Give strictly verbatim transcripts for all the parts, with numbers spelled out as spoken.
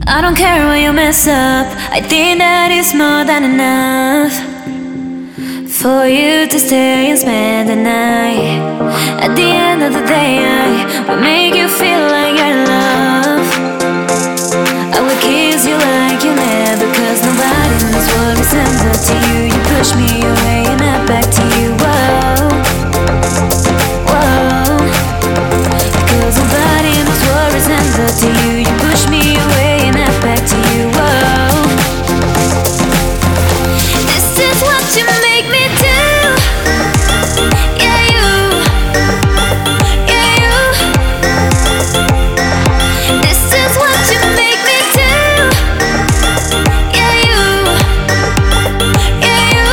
I don't care when you mess up, I think that it's more than enough for you to stay and spend the night. At the end of the day, I will make you feel like you're in love. I will kiss you like you never, cause nobody knows what is under to you. You push me away and I back to you. Whoa, whoa, because nobody knows what is under to you. You push me away and I back to you. Whoa, this is what you make me do. Yeah, you, yeah, you. This is what you make me do. Yeah, you, yeah, you.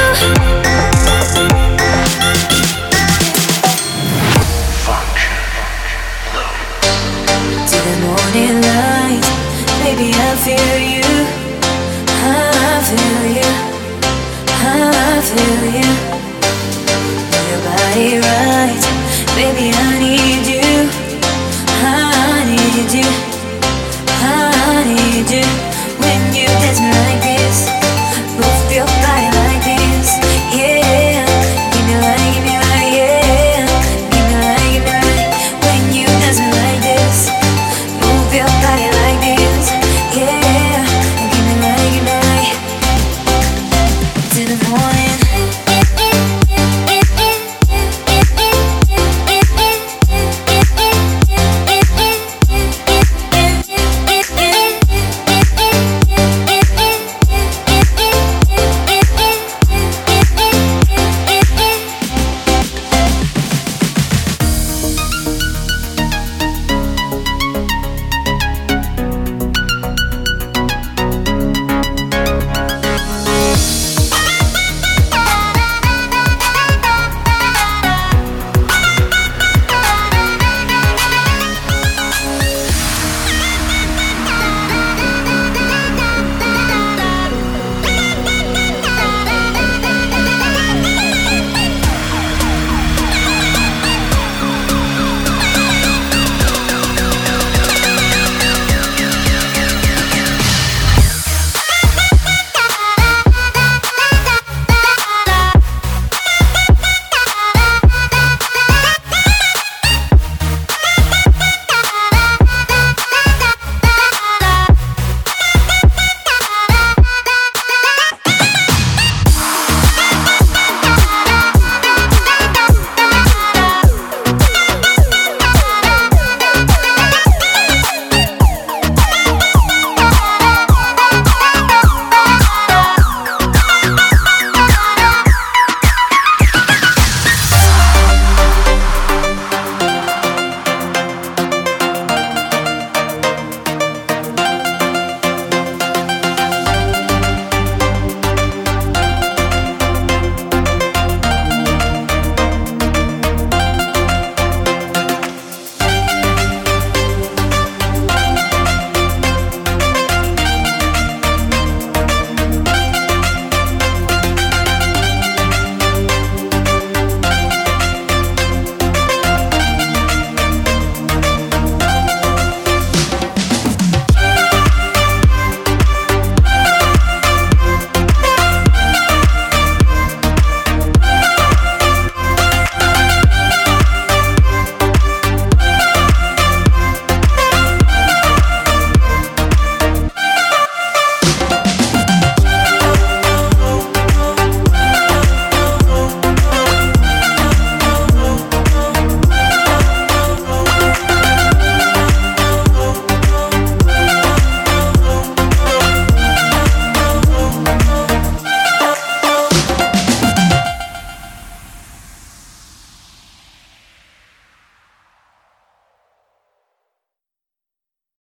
To the morning light, baby, I feel you, I feel you.